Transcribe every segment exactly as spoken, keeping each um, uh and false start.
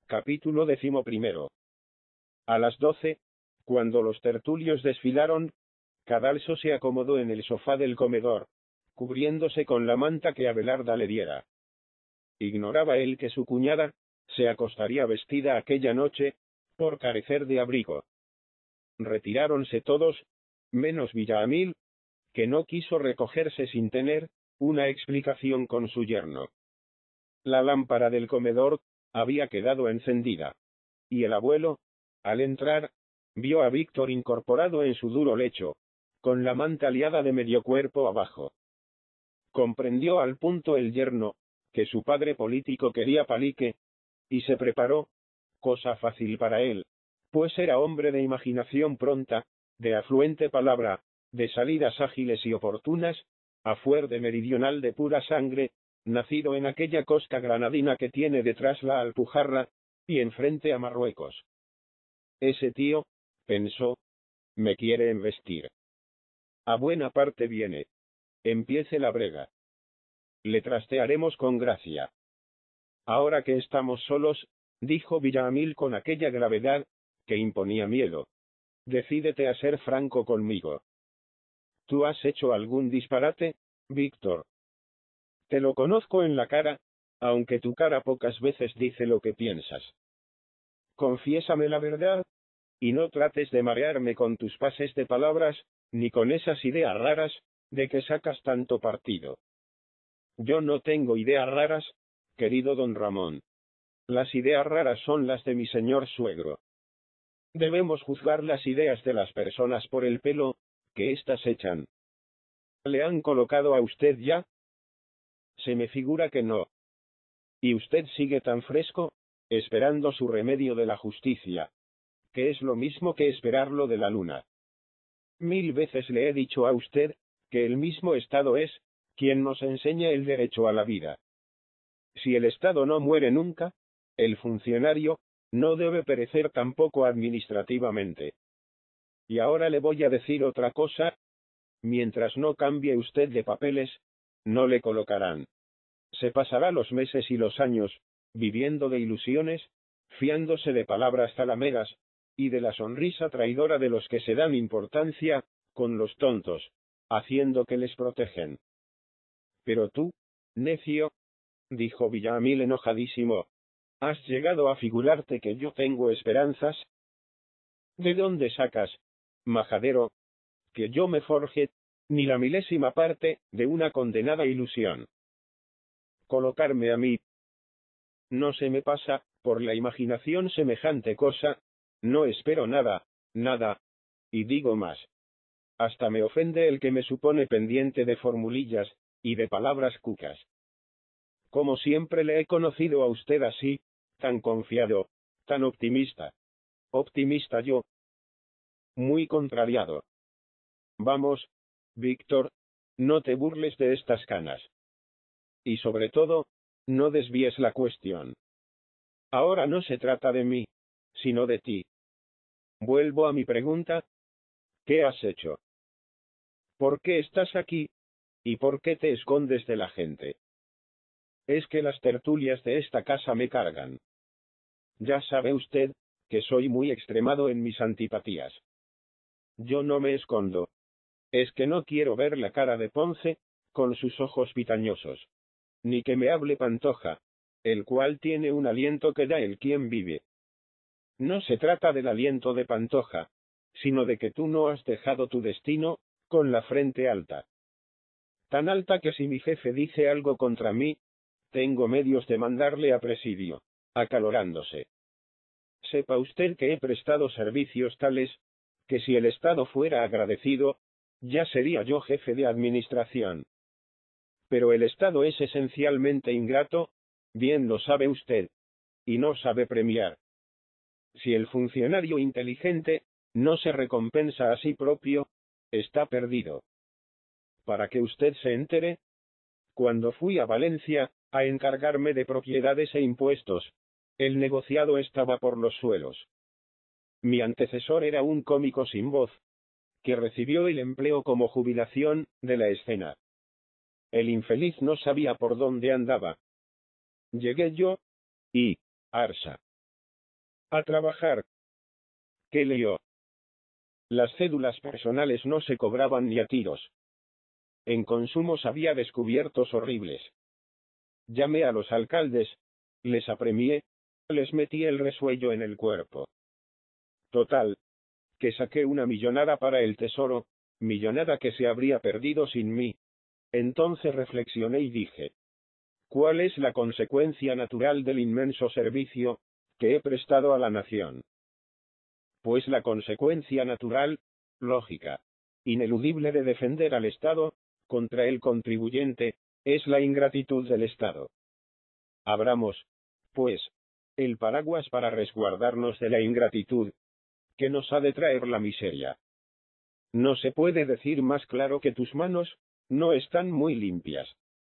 Capítulo decimoprimero. A las doce, cuando los tertulios desfilaron, Cadalso se acomodó en el sofá del comedor, cubriéndose con la manta que Abelarda le diera. Ignoraba él que su cuñada se acostaría vestida aquella noche, por carecer de abrigo. Retiráronse todos, menos Villamil, que no quiso recogerse sin tener una explicación con su yerno. La lámpara del comedor había quedado encendida, y el abuelo, al entrar, vio a Víctor incorporado en su duro lecho, con la manta liada de medio cuerpo abajo. Comprendió al punto el yerno, que su padre político quería palique, y se preparó, cosa fácil para él, pues era hombre de imaginación pronta, de afluente palabra, de salidas ágiles y oportunas, a fuer de meridional de pura sangre, nacido en aquella costa granadina que tiene detrás la Alpujarra, y enfrente a Marruecos. Ese tío, pensó, me quiere embestir. A buena parte viene. Empiece la brega. Le trastearemos con gracia. Ahora que estamos solos, dijo Villamil con aquella gravedad, que imponía miedo. Decídete a ser franco conmigo. ¿Tú has hecho algún disparate, Víctor? Te lo conozco en la cara, aunque tu cara pocas veces dice lo que piensas. Confiésame la verdad, y no trates de marearme con tus pases de palabras, ni con esas ideas raras, de que sacas tanto partido. Yo no tengo ideas raras, querido don Ramón. Las ideas raras son las de mi señor suegro. Debemos juzgar las ideas de las personas por el pelo que éstas echan. ¿Le han colocado a usted ya? Se me figura que no. Y usted sigue tan fresco, esperando su remedio de la justicia, que es lo mismo que esperarlo de la luna. Mil veces le he dicho a usted, que el mismo Estado es quien nos enseña el derecho a la vida. Si el Estado no muere nunca, el funcionario no debe perecer tampoco administrativamente. Y ahora le voy a decir otra cosa, mientras no cambie usted de papeles, no le colocarán. Se pasará los meses y los años, viviendo de ilusiones, fiándose de palabras zalameras, y de la sonrisa traidora de los que se dan importancia, con los tontos, haciendo que les protegen. Pero tú, necio, dijo Villamil enojadísimo, ¿has llegado a figurarte que yo tengo esperanzas? ¿De dónde sacas, majadero, que yo me forje ni la milésima parte de una condenada ilusión? Colocarme a mí. No se me pasa por la imaginación semejante cosa, no espero nada, nada, y digo más. Hasta me ofende el que me supone pendiente de formulillas y de palabras cucas. Como siempre le he conocido a usted así, tan confiado, tan optimista. Optimista yo. Muy contrariado. Vamos, Víctor, no te burles de estas canas. Y sobre todo, no desvíes la cuestión. Ahora no se trata de mí, sino de ti. Vuelvo a mi pregunta. ¿Qué has hecho? ¿Por qué estás aquí? ¿Y por qué te escondes de la gente? Es que las tertulias de esta casa me cargan. Ya sabe usted, que soy muy extremado en mis antipatías. Yo no me escondo. Es que no quiero ver la cara de Ponce, con sus ojos pitañosos. Ni que me hable Pantoja, el cual tiene un aliento que da el quien vive. No se trata del aliento de Pantoja, sino de que tú no has dejado tu destino, con la frente alta. Tan alta que si mi jefe dice algo contra mí, tengo medios de mandarle a presidio, acalorándose. Sepa usted que he prestado servicios tales, que si el Estado fuera agradecido, ya sería yo jefe de administración. Pero el Estado es esencialmente ingrato, bien lo sabe usted, y no sabe premiar. Si el funcionario inteligente no se recompensa a sí propio, está perdido. Para que usted se entere, cuando fui a Valencia a encargarme de propiedades e impuestos, el negociado estaba por los suelos. Mi antecesor era un cómico sin voz, que recibió el empleo como jubilación de la escena. El infeliz no sabía por dónde andaba. Llegué yo, y, arsa. A trabajar. ¿Qué leyó? Las cédulas personales no se cobraban ni a tiros. En consumos había descubiertos horribles. Llamé a los alcaldes, les apremié, les metí el resuello en el cuerpo. Total, que saqué una millonada para el tesoro, millonada que se habría perdido sin mí. Entonces reflexioné y dije, ¿cuál es la consecuencia natural del inmenso servicio que he prestado a la nación? Pues la consecuencia natural, lógica, ineludible de defender al Estado contra el contribuyente, es la ingratitud del Estado. Abramos, pues, el paraguas para resguardarnos de la ingratitud, que nos ha de traer la miseria. No se puede decir más claro que tus manos no están muy limpias.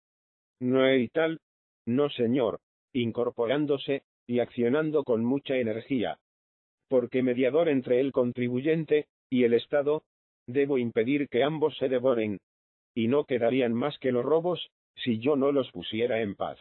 No hay tal, no señor, incorporándose y accionando con mucha energía. Porque mediador entre el contribuyente y el Estado, debo impedir que ambos se devoren, y no quedarían más que los robos, si yo no los pusiera en paz.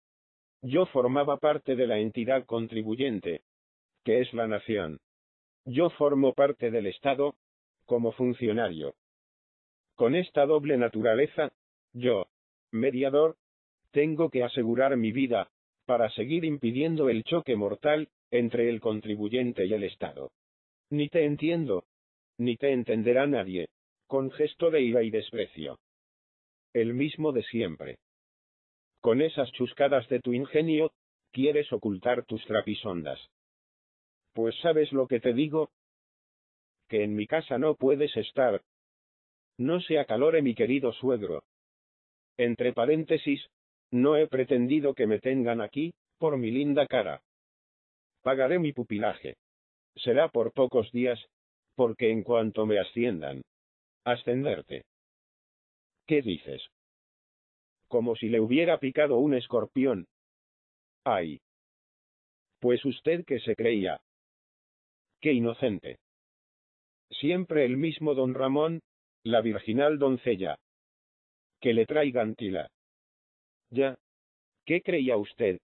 Yo formaba parte de la entidad contribuyente, que es la nación. Yo formo parte del Estado, como funcionario. Con esta doble naturaleza, yo, mediador, tengo que asegurar mi vida, para seguir impidiendo el choque mortal entre el contribuyente y el Estado. Ni te entiendo, ni te entenderá nadie, con gesto de ira y desprecio. El mismo de siempre. Con esas chuscadas de tu ingenio, quieres ocultar tus trapisondas. Pues ¿sabes lo que te digo? Que en mi casa no puedes estar. No se acalore mi querido suegro. Entre paréntesis, no he pretendido que me tengan aquí, por mi linda cara. Pagaré mi pupilaje. Será por pocos días, porque en cuanto me asciendan. Ascenderte. ¿Qué dices? Como si le hubiera picado un escorpión. ¡Ay! Pues usted que se creía. ¡Qué inocente! Siempre el mismo don Ramón, la virginal doncella. Que le traigan tila. Ya. ¿Qué creía usted?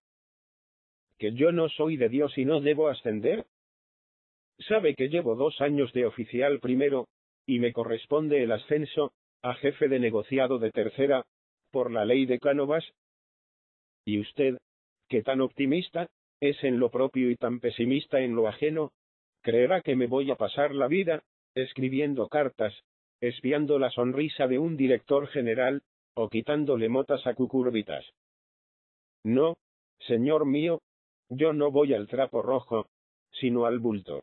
¿Que yo no soy de Dios y no debo ascender? ¿Sabe que llevo dos años de oficial primero, y me corresponde el ascenso, a jefe de negociado de tercera, por la ley de Cánovas? ¿Y usted, que tan optimista es en lo propio y tan pesimista en lo ajeno, creerá que me voy a pasar la vida, escribiendo cartas, espiando la sonrisa de un director general, o quitándole motas a cucurbitas? No, señor mío, yo no voy al trapo rojo, sino al bulto.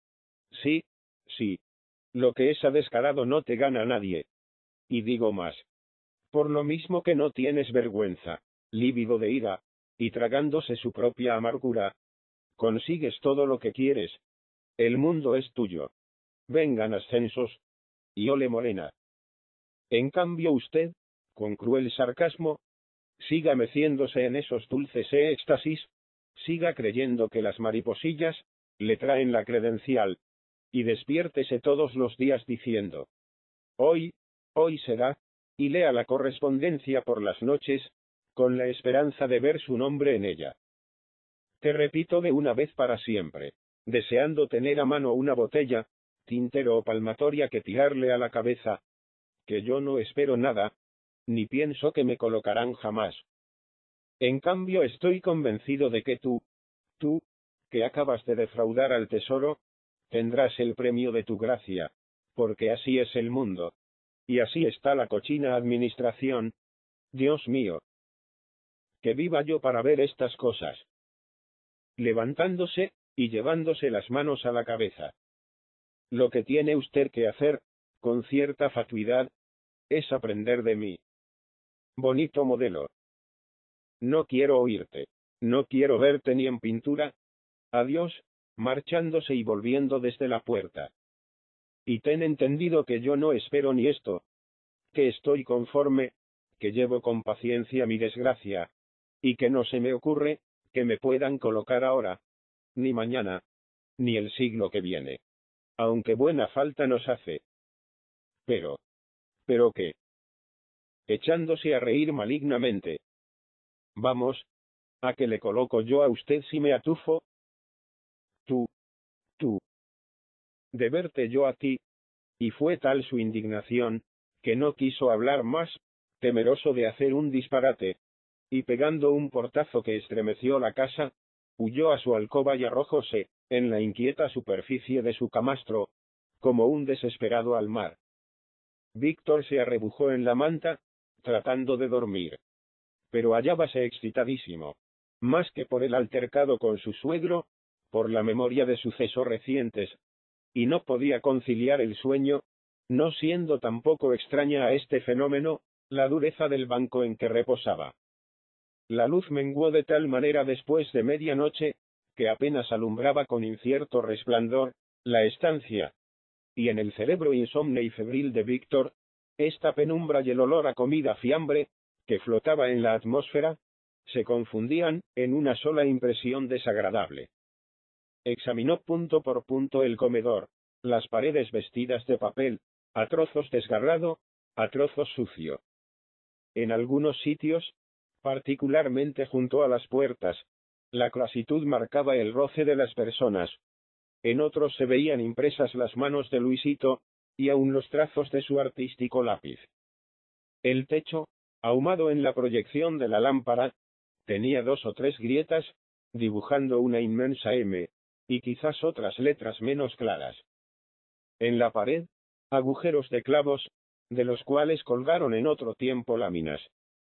Sí, sí. Lo que es a descarado no te gana nadie. Y digo más. Por lo mismo que no tienes vergüenza, lívido de ira, y tragándose su propia amargura, consigues todo lo que quieres. El mundo es tuyo. Vengan ascensos. Y ole morena. En cambio usted, con cruel sarcasmo, siga meciéndose en esos dulces éxtasis, siga creyendo que las mariposillas le traen la credencial, y despiértese todos los días diciendo, hoy, hoy será, y lea la correspondencia por las noches, con la esperanza de ver su nombre en ella. Te repito de una vez para siempre, deseando tener a mano una botella, tintero o palmatoria que tirarle a la cabeza, que yo no espero nada, ni pienso que me colocarán jamás. En cambio estoy convencido de que tú, tú, que acabas de defraudar al tesoro, tendrás el premio de tu gracia, porque así es el mundo. Y así está la cochina administración. Dios mío. Que viva yo para ver estas cosas. Levantándose, y llevándose las manos a la cabeza. Lo que tiene usted que hacer, con cierta fatuidad, es aprender de mí. Bonito modelo. No quiero oírte. No quiero verte ni en pintura. Adiós, marchándose y volviendo desde la puerta. Y ten entendido que yo no espero ni esto. Que estoy conforme, que llevo con paciencia mi desgracia, y que no se me ocurre, que me puedan colocar ahora, ni mañana, ni el siglo que viene. Aunque buena falta nos hace. Pero, ¿pero qué? Echándose a reír malignamente. Vamos, ¿a que le coloco yo a usted si me atufo? Tú, tú. De verte yo a ti. Y fue tal su indignación, que no quiso hablar más, temeroso de hacer un disparate, y pegando un portazo que estremeció la casa, huyó a su alcoba y arrojóse, en la inquieta superficie de su camastro, como un desesperado al mar. Víctor se arrebujó en la manta, tratando de dormir. Pero hallábase excitadísimo, más que por el altercado con su suegro, por la memoria de sucesos recientes, y no podía conciliar el sueño, no siendo tampoco extraña a este fenómeno, la dureza del banco en que reposaba. La luz menguó de tal manera después de medianoche, que apenas alumbraba con incierto resplandor la estancia, y en el cerebro insomne y febril de Víctor, esta penumbra y el olor a comida fiambre, que flotaba en la atmósfera, se confundían en una sola impresión desagradable. Examinó punto por punto el comedor, las paredes vestidas de papel, a trozos desgarrado, a trozos sucio. En algunos sitios, particularmente junto a las puertas, la clasitud marcaba el roce de las personas. En otros se veían impresas las manos de Luisito, y aun los trazos de su artístico lápiz. El techo, ahumado en la proyección de la lámpara, tenía dos o tres grietas, dibujando una inmensa M, y quizás otras letras menos claras. En la pared, agujeros de clavos, de los cuales colgaron en otro tiempo láminas.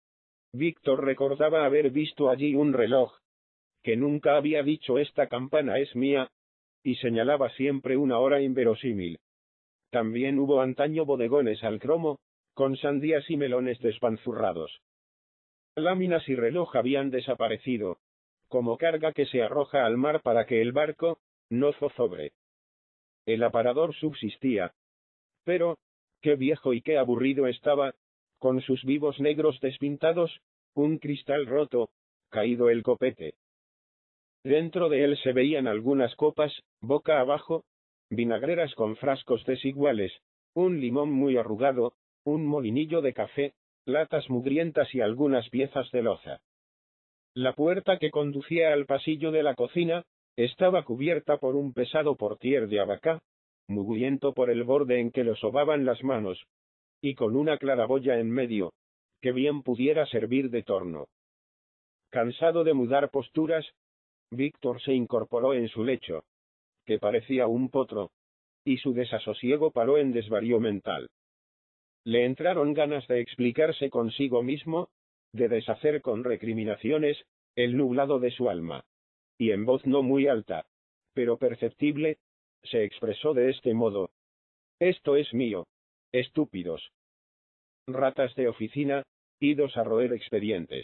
Víctor recordaba haber visto allí un reloj, que nunca había dicho esta campana es mía, y señalaba siempre una hora inverosímil. También hubo antaño bodegones al cromo, con sandías y melones despanzurrados. Láminas y reloj habían desaparecido, como carga que se arroja al mar para que el barco no zozobre. El aparador subsistía. Pero, qué viejo y qué aburrido estaba, con sus vivos negros despintados, un cristal roto, caído el copete. Dentro de él se veían algunas copas, boca abajo, vinagreras con frascos desiguales, un limón muy arrugado, un molinillo de café, latas mugrientas y algunas piezas de loza. La puerta que conducía al pasillo de la cocina, estaba cubierta por un pesado portier de abacá, mugriento por el borde en que lo sobaban las manos, y con una claraboya en medio, que bien pudiera servir de torno. Cansado de mudar posturas, Víctor se incorporó en su lecho, que parecía un potro, y su desasosiego paró en desvarío mental. Le entraron ganas de explicarse consigo mismo, de deshacer con recriminaciones el nublado de su alma, y en voz no muy alta, pero perceptible, se expresó de este modo: «Esto es mío, estúpidos. Ratas de oficina, idos a roer expedientes.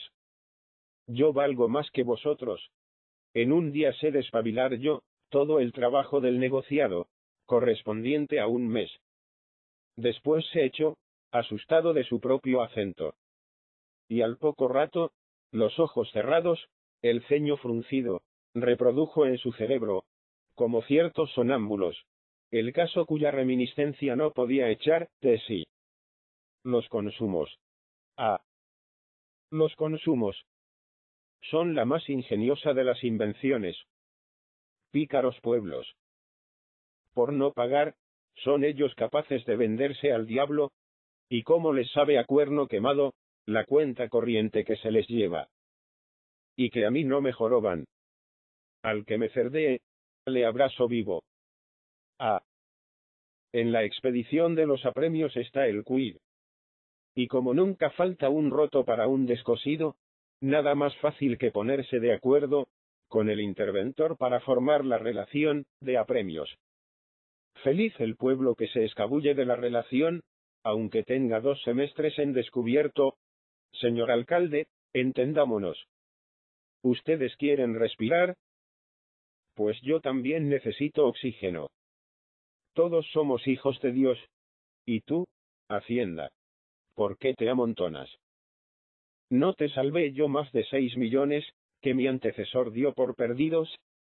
Yo valgo más que vosotros. En un día sé despabilar yo todo el trabajo del negociado, correspondiente a un mes». Después se echó, asustado de su propio acento. Y al poco rato, los ojos cerrados, el ceño fruncido, reprodujo en su cerebro, como ciertos sonámbulos, el caso cuya reminiscencia no podía echar de sí. Los consumos. Ah. Los consumos son la más ingeniosa de las invenciones. Pícaros pueblos. Por no pagar, son ellos capaces de venderse al diablo, y cómo les sabe a cuerno quemado la cuenta corriente que se les lleva. Y que a mí no me joroban. Al que me cerdee, le abrazo vivo. Ah. En la expedición de los apremios está el quid. Y como nunca falta un roto para un descosido, nada más fácil que ponerse de acuerdo con el interventor para formar la relación de apremios. Feliz el pueblo que se escabulle de la relación, aunque tenga dos semestres en descubierto. Señor alcalde, entendámonos. ¿Ustedes quieren respirar? Pues yo también necesito oxígeno. Todos somos hijos de Dios. Y tú, Hacienda, ¿por qué te amontonas? ¿No te salvé yo más de seis millones, que mi antecesor dio por perdidos?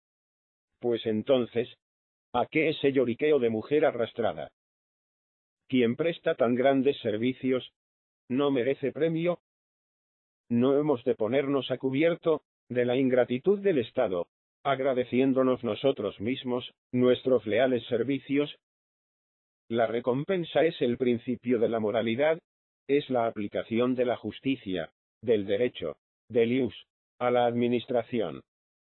Pues entonces, ¿a qué ese lloriqueo de mujer arrastrada? Quien presta tan grandes servicios, ¿no merece premio? No hemos de ponernos a cubierto de la ingratitud del Estado, agradeciéndonos nosotros mismos nuestros leales servicios. La recompensa es el principio de la moralidad, es la aplicación de la justicia, del derecho, del ius, a la administración.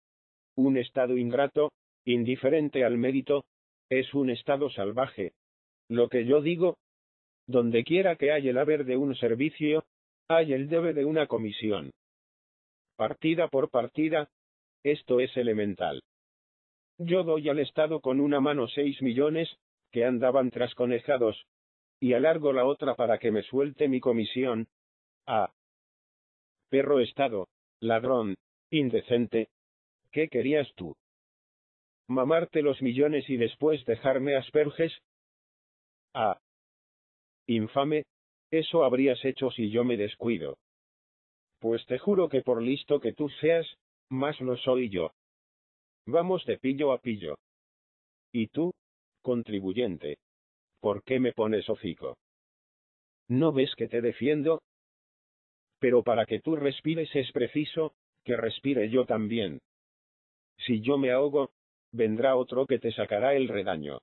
Un estado ingrato, indiferente al mérito, es un estado salvaje. Lo que yo digo, donde quiera que hay el haber de un servicio, hay el debe de una comisión. Partida por partida, esto es elemental. Yo doy al Estado con una mano seis millones, que andaban trasconejados, y alargo la otra para que me suelte mi comisión. Ah. Perro Estado, ladrón, indecente. ¿Qué querías tú? ¿Mamarte los millones y después dejarme asperges? Ah. Infame, eso habrías hecho si yo me descuido. Pues te juro que por listo que tú seas, más lo soy yo. Vamos de pillo a pillo. ¿Y tú, contribuyente? ¿Por qué me pones hocico? ¿No ves que te defiendo? Pero para que tú respires es preciso, que respire yo también. Si yo me ahogo, vendrá otro que te sacará el redaño.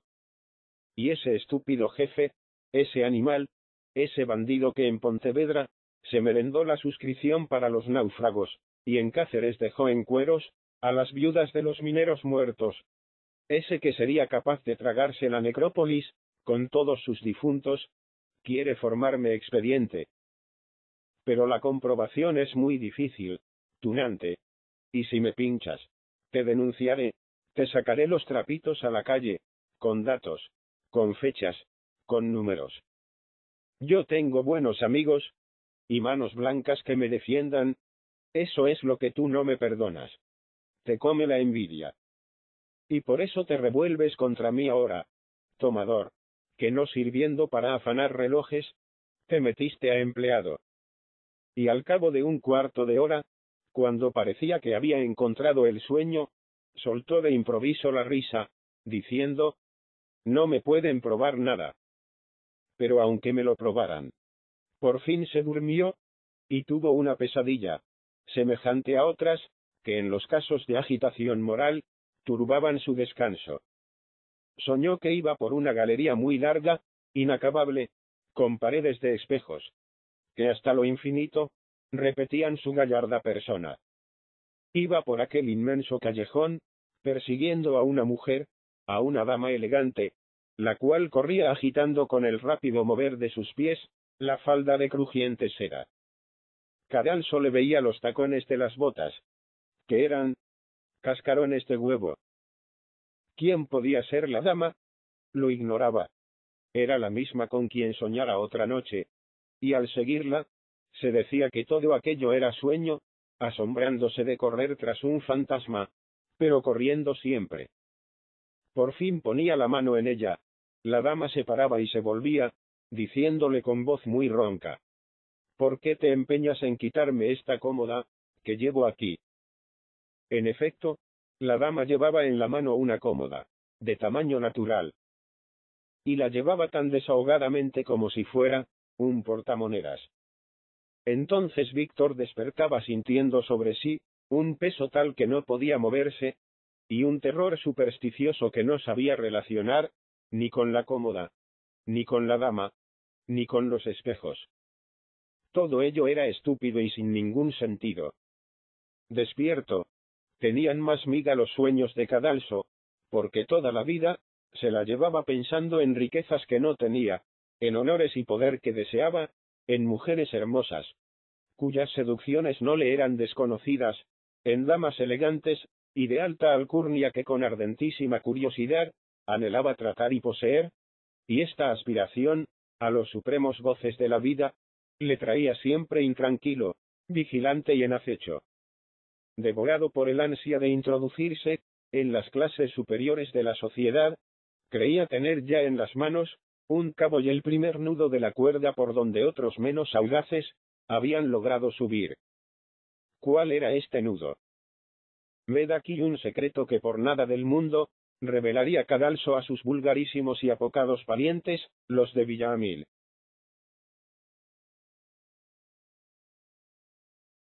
Y ese estúpido jefe, ese animal, ese bandido que en Pontevedra, se merendó la suscripción para los náufragos, y en Cáceres dejó en cueros, a las viudas de los mineros muertos. Ese que sería capaz de tragarse la necrópolis, con todos sus difuntos, quiere formarme expediente. Pero la comprobación es muy difícil, tunante. Y si me pinchas, te denunciaré, te sacaré los trapitos a la calle, con datos, con fechas, con números. Yo tengo buenos amigos, y manos blancas que me defiendan. Eso es lo que tú no me perdonas. Te come la envidia. Y por eso te revuelves contra mí ahora, tomador, que no sirviendo para afanar relojes, te metiste a empleado. Y al cabo de un cuarto de hora, cuando parecía que había encontrado el sueño, soltó de improviso la risa, diciendo, no me pueden probar nada. Pero aunque me lo probaran, por fin se durmió, y tuvo una pesadilla, semejante a otras, que en los casos de agitación moral, turbaban su descanso. Soñó que iba por una galería muy larga, inacabable, con paredes de espejos, que hasta lo infinito, repetían su gallarda persona. Iba por aquel inmenso callejón, persiguiendo a una mujer, a una dama elegante, la cual corría agitando con el rápido mover de sus pies, la falda de crujiente seda. Cadalso le veía los tacones de las botas, que eran cascarones de huevo. ¿Quién podía ser la dama? Lo ignoraba. Era la misma con quien soñara otra noche, y al seguirla, se decía que todo aquello era sueño, asombrándose de correr tras un fantasma, pero corriendo siempre. Por fin ponía la mano en ella, la dama se paraba y se volvía, diciéndole con voz muy ronca: ¿por qué te empeñas en quitarme esta cómoda, que llevo aquí? En efecto, la dama llevaba en la mano una cómoda, de tamaño natural, y la llevaba tan desahogadamente como si fuera un portamonedas. Entonces Víctor despertaba sintiendo sobre sí un peso tal que no podía moverse, y un terror supersticioso que no sabía relacionar, ni con la cómoda, ni con la dama, ni con los espejos. Todo ello era estúpido y sin ningún sentido. Despierto, tenían más miga los sueños de Cadalso, porque toda la vida se la llevaba pensando en riquezas que no tenía, en honores y poder que deseaba, en mujeres hermosas, cuyas seducciones no le eran desconocidas, en damas elegantes, y de alta alcurnia que con ardentísima curiosidad, anhelaba tratar y poseer, y esta aspiración, a los supremos goces de la vida, le traía siempre intranquilo, vigilante y en acecho. Devorado por el ansia de introducirse en las clases superiores de la sociedad, creía tener ya en las manos un cabo y el primer nudo de la cuerda por donde otros menos audaces habían logrado subir. ¿Cuál era este nudo? Ved aquí un secreto que por nada del mundo revelaría Cadalso a sus vulgarísimos y apocados parientes, los de Villamil.